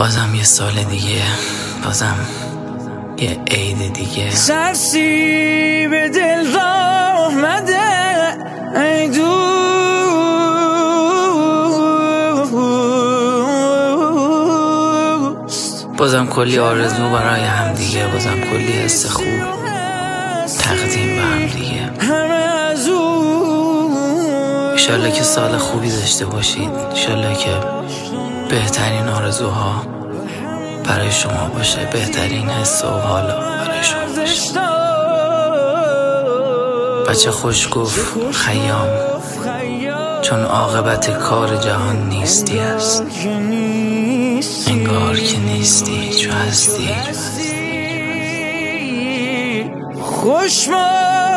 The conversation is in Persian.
بازم یه سال دیگه، بازم یه عید دیگه. سرسی به دل راه آمده ای دوست. بازم کلی آرزو برای هم دیگه، بازم کلی حس خوب تقدیم به هم دیگه. انشالله که سال خوبی داشته باشید، انشالله که بهترین آرزوها برای شما باشه، بهترین حس و حالا برای شما باشه. بچه خوش گفت خیام، چون عاقبت کار جهان نیستی است، انگار که نیستی چو هستی. خوش